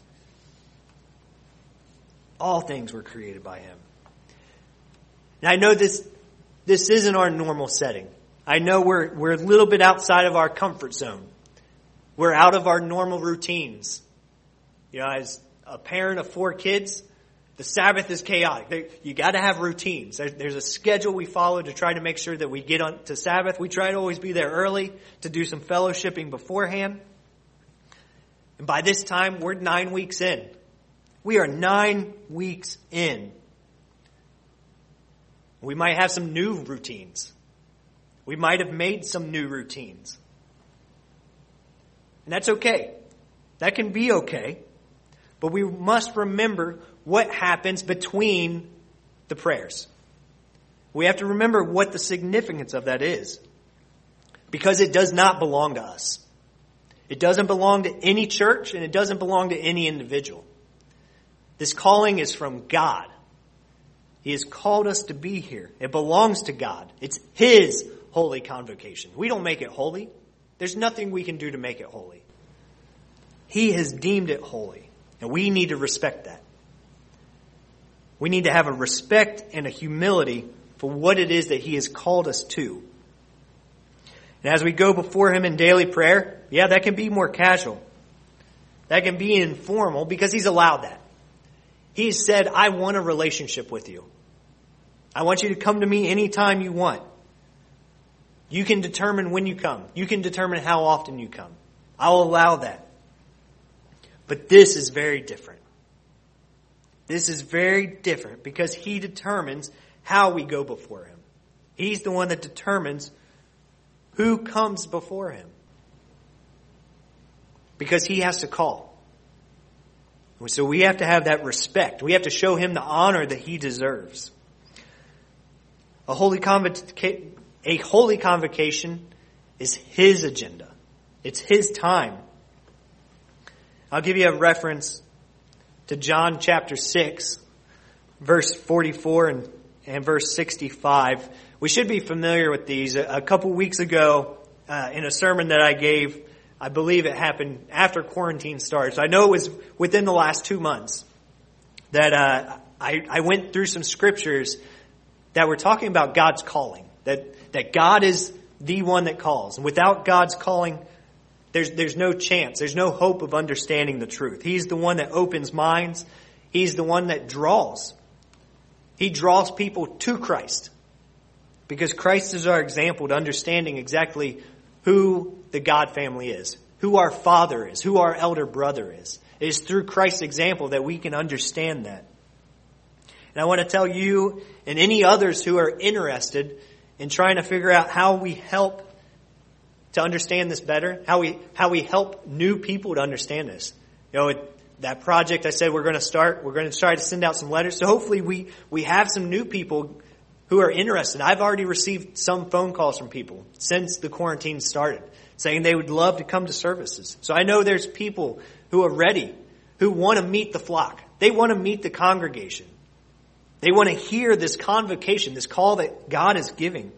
A: All things were created by him. And I know this isn't our normal setting. I know we're a little bit outside of our comfort zone. We're out of our normal routines. You know, as a parent of 4 kids, the Sabbath is chaotic. You got to have routines. There's a schedule we follow to try to make sure that we get on to Sabbath. We try to always be there early to do some fellowshipping beforehand. And by this time, we're 9 weeks in. We are 9 weeks in. We might have some new routines. We might have made some new routines. And that's okay. That can be okay. But we must remember what happens between the prayers. We have to remember what the significance of that is. Because it does not belong to us. It doesn't belong to any church, and it doesn't belong to any individual. This calling is from God. He has called us to be here. It belongs to God. It's His holy convocation. We don't make it holy. There's nothing we can do to make it holy. He has deemed it holy, and we need to respect that. We need to have a respect and a humility for what it is that He has called us to. And as we go before Him in daily prayer, that can be more casual. That can be informal because He's allowed that. He's said, I want a relationship with you. I want you to come to me anytime you want. You can determine when you come. You can determine how often you come. I'll allow that. But this is very different. This is very different because He determines how we go before Him. He's the one that determines who comes before Him. Because He has to call. So we have to have that respect. We have to show Him the honor that He deserves. A holy convocation is His agenda. It's His time. I'll give you a reference to John chapter 6, verse 44 and verse 65. We should be familiar with these. A couple weeks ago, in a sermon that I gave, I believe it happened after quarantine started. So I know it was within the last 2 months that I went through some scriptures that were talking about God's calling. That God is the one that calls. And without God's calling, there's no chance. There's no hope of understanding the truth. He's the one that opens minds. He's the one that draws. He draws people to Christ. Because Christ is our example to understanding exactly who the God family is, who our Father is, who our elder brother is. It is through Christ's example that we can understand that. And I want to tell you and any others who are interested in trying to figure out how we help to understand this better, how we help new people to understand this. That project I said we're going to try to send out some letters. So hopefully we have some new people who are interested. I've already received some phone calls from people since the quarantine started saying they would love to come to services. So I know there's people who are ready, who want to meet the flock. They want to meet the congregation. They want to hear this convocation, this call that God is giving.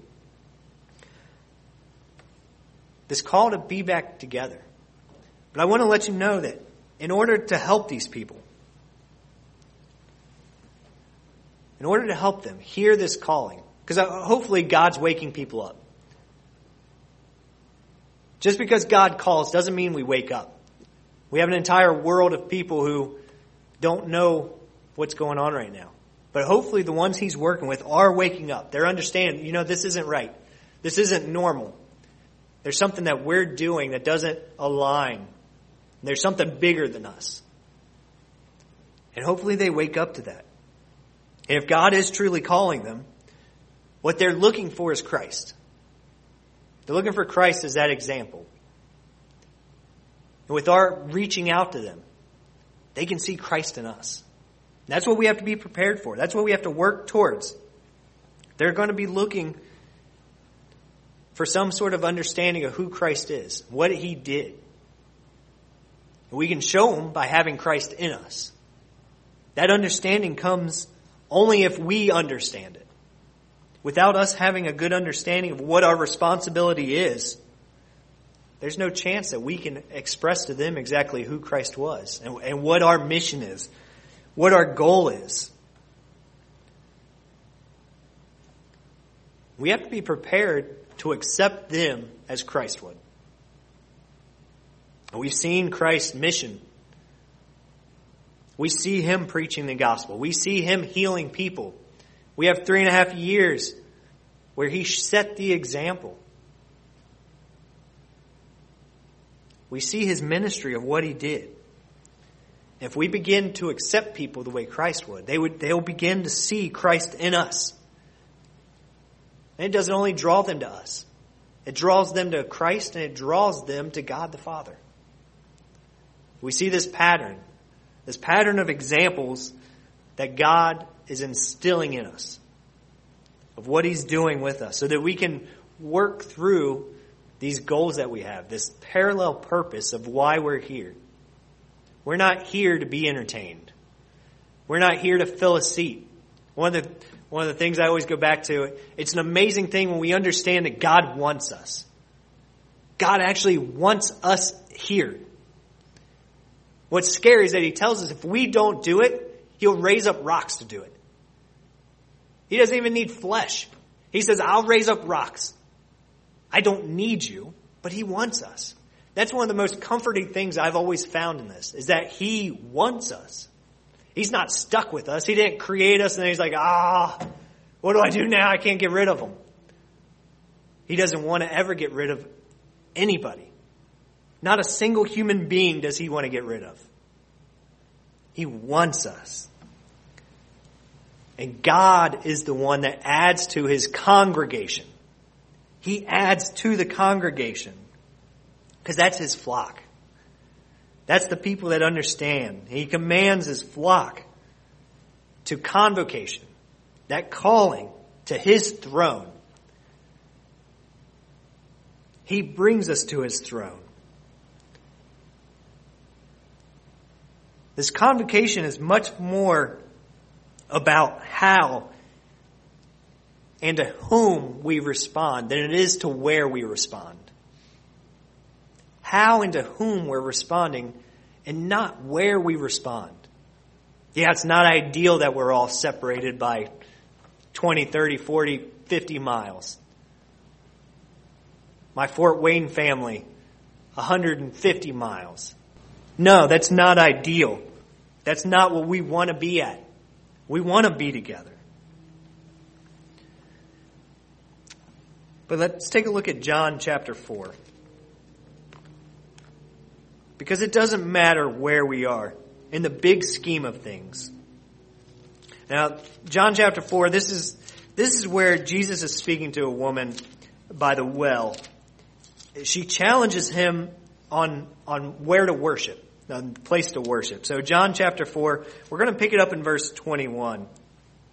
A: This call to be back together. But I want to let you know that in order to help these people, in order to help them hear this calling, because hopefully God's waking people up. Just because God calls doesn't mean we wake up. We have an entire world of people who don't know what's going on right now. But hopefully the ones he's working with are waking up. They're understanding, this isn't right. This isn't normal. There's something that we're doing that doesn't align. There's something bigger than us. And hopefully they wake up to that. And if God is truly calling them, what they're looking for is Christ. They're looking for Christ as that example. And with our reaching out to them, they can see Christ in us. That's what we have to be prepared for. That's what we have to work towards. They're going to be looking for some sort of understanding of who Christ is, what he did. And we can show them by having Christ in us. That understanding comes only if we understand it. Without us having a good understanding of what our responsibility is, there's no chance that we can express to them exactly who Christ was and what our mission is, what our goal is. We have to be prepared to accept them as Christ would. We've seen Christ's mission. We see him preaching the gospel. We see him healing people. We have 3.5 years where he set the example. We see his ministry of what he did. If we begin to accept people the way Christ would, they'll begin to see Christ in us. And it doesn't only draw them to us. It draws them to Christ and it draws them to God the Father. We see this pattern of examples that God is instilling in us, of what he's doing with us, so that we can work through these goals that we have, this parallel purpose of why we're here. We're not here to be entertained. We're not here to fill a seat. One of the things I always go back to, it's an amazing thing when we understand that God wants us. God actually wants us here. What's scary is that he tells us if we don't do it, he'll raise up rocks to do it. He doesn't even need flesh. He says, I'll raise up rocks. I don't need you, but he wants us. That's one of the most comforting things I've always found in this, is that he wants us. He's not stuck with us. He didn't create us and then he's like, what do I do now? I can't get rid of him. He doesn't want to ever get rid of anybody. Not a single human being does he want to get rid of. He wants us. And God is the one that adds to his congregation. He adds to the congregation. Because that's his flock. That's the people that understand. He commands his flock to convocation. That calling to his throne. He brings us to his throne. This convocation is much more about how and to whom we respond than it is to where we respond. How and to whom we're responding and not where we respond. Yeah, it's not ideal that we're all separated by 20, 30, 40, 50 miles. My Fort Wayne family, 150 miles. No, that's not ideal. That's not what we want to be at. We want to be together. But let's take a look at John chapter 4. Because it doesn't matter where we are in the big scheme of things. Now, John chapter 4, this is where Jesus is speaking to a woman by the well. She challenges him on where to worship. A place to worship. So John chapter 4, we're going to pick it up in verse 21.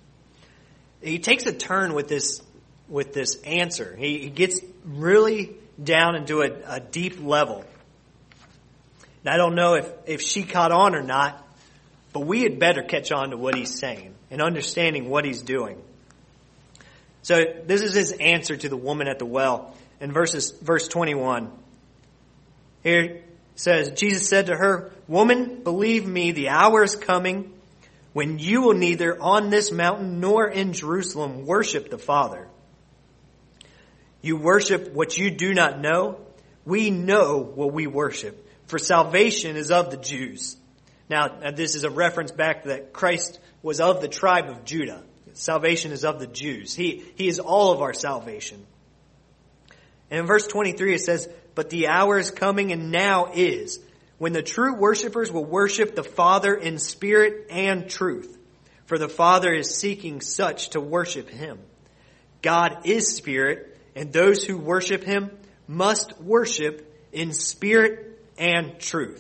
A: He takes a turn with this answer. He gets really down into a deep level. And I don't know if she caught on or not, but we had better catch on to what he's saying and understanding what he's doing. So this is his answer to the woman at the well in verse 21. Here it says, Jesus said to her, "Woman, believe me, the hour is coming when you will neither on this mountain nor in Jerusalem worship the Father. You worship what you do not know. We know what we worship, for salvation is of the Jews." Now, this is a reference back that Christ was of the tribe of Judah. Salvation is of the Jews. He is all of our salvation. And in verse 23 it says, "But the hour is coming and now is, when the true worshipers will worship the Father in spirit and truth. For the Father is seeking such to worship him. God is spirit, and those who worship him must worship in spirit and truth."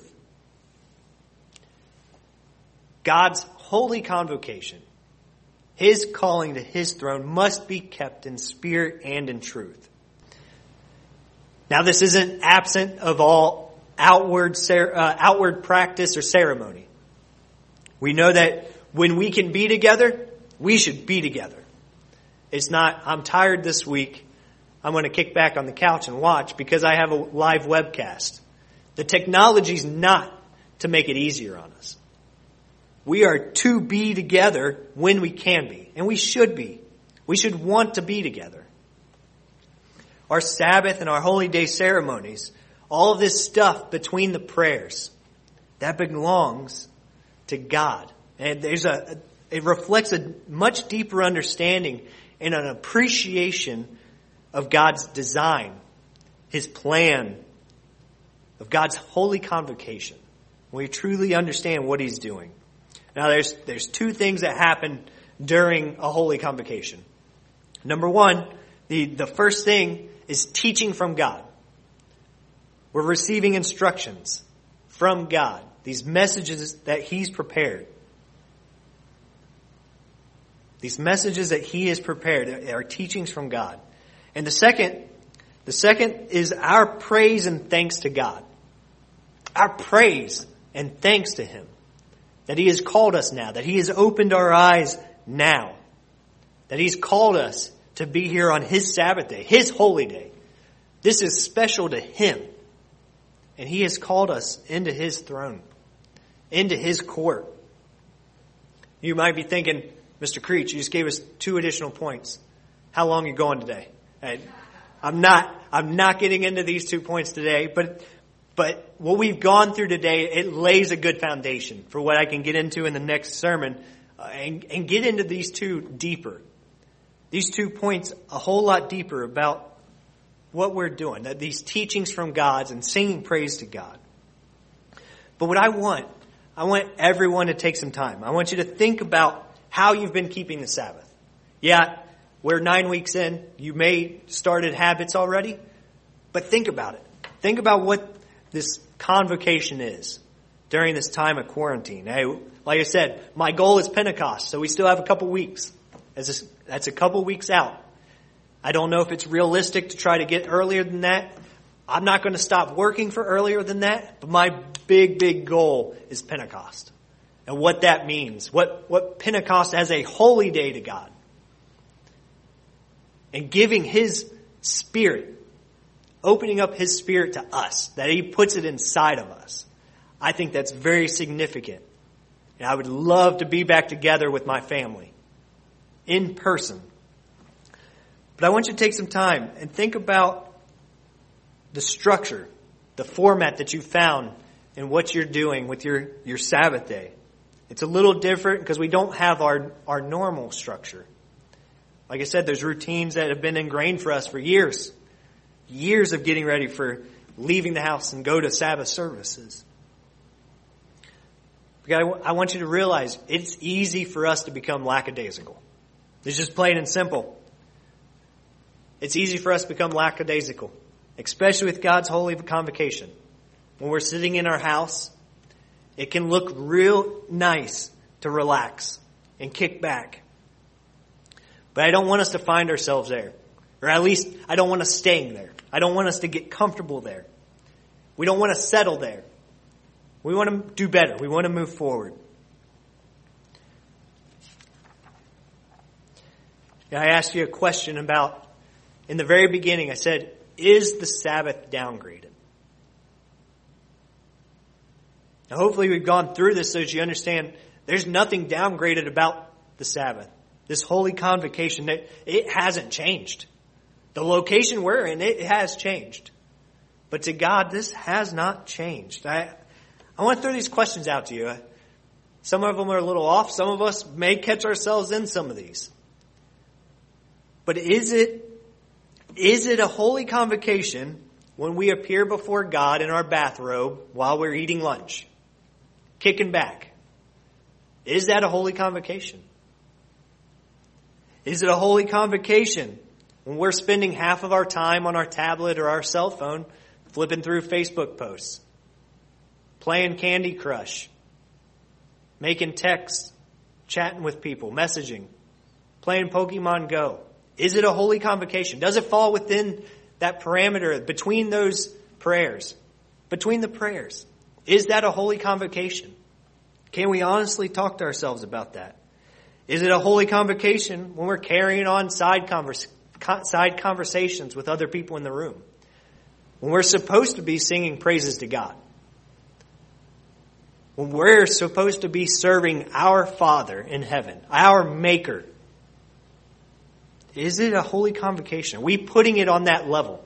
A: God's holy convocation, his calling to his throne, must be kept in spirit and in truth. Now, this isn't absent of all outward practice or ceremony. We know that when we can be together, we should be together. It's not, I'm tired this week, I'm going to kick back on the couch and watch because I have a live webcast. The technology's not to make it easier on us. We are to be together when we can be, and we should be. We should want to be together. Our Sabbath and our holy day ceremonies, all of this stuff between the prayers, that belongs to God. And it reflects a much deeper understanding and an appreciation of God's design, his plan, of God's holy convocation. We truly understand what he's doing. Now, there's two things that happen during a holy convocation. Number one, the first thing is teaching from God. We're receiving instructions from God, these messages that he's prepared. These messages that he has prepared are teachings from God. And the second is our praise and thanks to God. Our praise and thanks to him. That he has called us now. That he has opened our eyes now. That he's called us to be here on his Sabbath day, his holy day. This is special to him. And he has called us into his throne, into his court. You might be thinking, Mr. Creech, you just gave us 2 additional points. How long are you going today? I'm not getting into these 2 points today, but what we've gone through today, it lays a good foundation for what I can get into in the next sermon and get into these 2 deeper. These 2 points a whole lot deeper about what we're doing, that these teachings from God and singing praise to God. But what I want everyone to take some time. I want you to think about how you've been keeping the Sabbath. Yeah, we're 9 weeks in. You may started habits already, but think about it. Think about what this convocation is during this time of quarantine. Hey, like I said, my goal is Pentecost, so we still have a couple weeks. That's a couple weeks out. I don't know if it's realistic to try to get earlier than that. I'm not going to stop working for earlier than that, but my big goal is Pentecost. And what that means, what Pentecost as a holy day to God. And giving his Spirit, opening up his Spirit to us, that he puts it inside of us. I think that's very significant. And I would love to be back together with my family in person. But I want you to take some time and think about the structure, the format that you found in what you're doing with your Sabbath day. It's a little different because we don't have our normal structure. Like I said, there's routines that have been ingrained for us for years. Years of getting ready for leaving the house and go to Sabbath services. Because I want you to realize it's easy for us to become lackadaisical. It's just plain and simple. It's easy for us to become lackadaisical, especially with God's holy convocation. When we're sitting in our house, it can look real nice to relax and kick back. But I don't want us to find ourselves there. Or at least I don't want us staying there. I don't want us to get comfortable there. We don't want to settle there. We want to do better. We want to move forward. And I asked you a question about, in the very beginning, I said, is the Sabbath downgraded? Now, hopefully we've gone through this so that you understand there's nothing downgraded about the Sabbath. This holy convocation, it hasn't changed. The location we're in, it has changed. But to God, this has not changed. I want to throw these questions out to you. Some of them are a little off. Some of us may catch ourselves in some of these. But is it a holy convocation when we appear before God in our bathrobe while we're eating lunch? Kicking back. Is that a holy convocation? Is it a holy convocation when we're spending half of our time on our tablet or our cell phone flipping through Facebook posts, playing Candy Crush, making texts, chatting with people, messaging, playing Pokemon Go? Is it a holy convocation? Does it fall within that parameter between those prayers? Between the prayers. Is that a holy convocation? Can we honestly talk to ourselves about that? Is it a holy convocation when we're carrying on side conversations with other people in the room? When we're supposed to be singing praises to God? When we're supposed to be serving our Father in heaven, our Maker? Is it a holy convocation? Are we putting it on that level?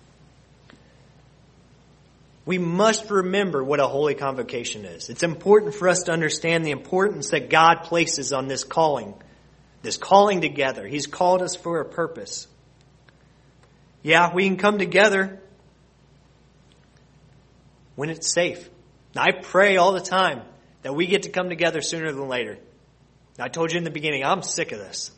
A: We must remember what a holy convocation is. It's important for us to understand the importance that God places on this calling together. He's called us for a purpose. Yeah, we can come together when it's safe. Now, I pray all the time that we get to come together sooner than later. Now, I told you in the beginning, I'm sick of this.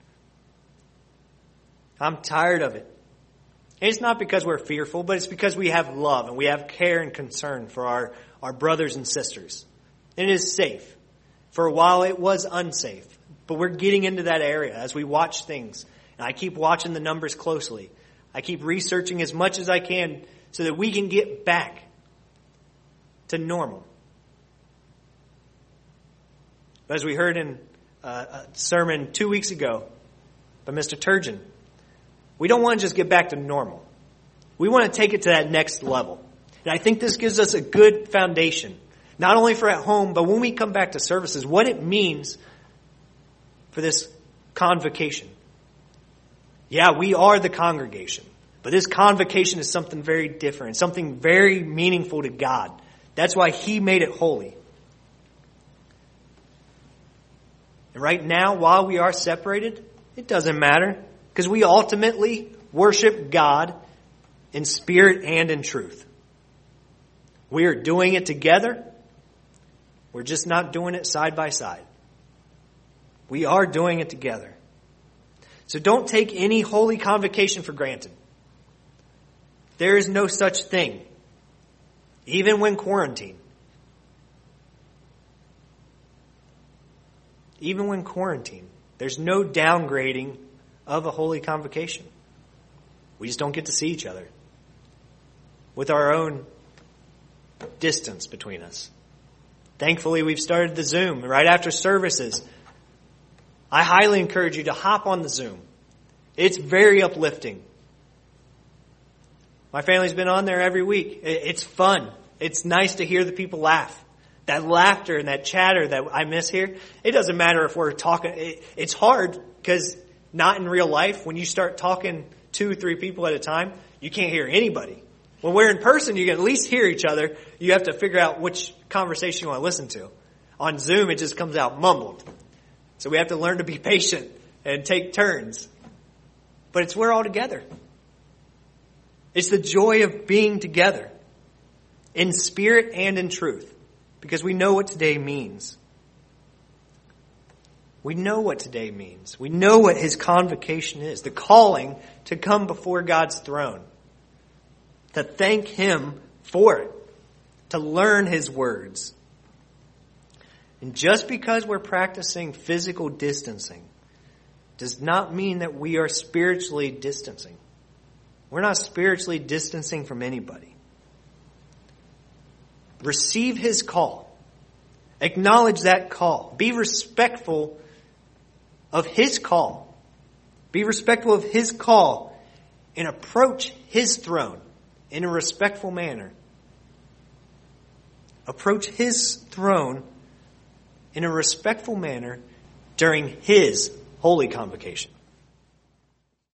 A: I'm tired of it. And it's not because we're fearful, but it's because we have love and we have care and concern for our brothers and sisters. And it is safe. For a while it was unsafe. But we're getting into that area as we watch things. And I keep watching the numbers closely. I keep researching as much as I can so that we can get back to normal. As we heard in a sermon 2 weeks ago by Mr. Turgeon, we don't want to just get back to normal. We want to take it to that next level. And I think this gives us a good foundation, not only for at home, but when we come back to services, what it means for this convocation. Yeah, we are the congregation, but this convocation is something very different, something very meaningful to God. That's why He made it holy. And right now, while we are separated, it doesn't matter. Because we ultimately worship God in spirit and in truth. We are doing it together. We're just not doing it side by side. We are doing it together. So don't take any holy convocation for granted. There is no such thing, even when quarantined. Even when quarantined, there's no downgrading of a holy convocation. We just don't get to see each other with our own distance between us. Thankfully, we've started the Zoom right after services. I highly encourage you to hop on the Zoom. It's very uplifting. My family's been on there every week. It's fun. It's nice to hear the people laugh. That laughter and that chatter that I miss here, it doesn't matter if we're talking. It's hard because not in real life, when you start talking 2 or 3 people at a time, you can't hear anybody. When we're in person, you can at least hear each other. You have to figure out which conversation you want to listen to. On Zoom, it just comes out mumbled. So we have to learn to be patient and take turns. But we're all together. It's the joy of being together in spirit and in truth, because we know what today means. We know what today means. We know what His convocation is. The calling to come before God's throne. To thank Him for it. To learn His words. And just because we're practicing physical distancing does not mean that we are spiritually distancing. We're not spiritually distancing from anybody. Receive His call. Acknowledge that call. Be respectful of His call. Be respectful of His call and approach His throne in a respectful manner. Approach His throne in a respectful manner during His holy convocation.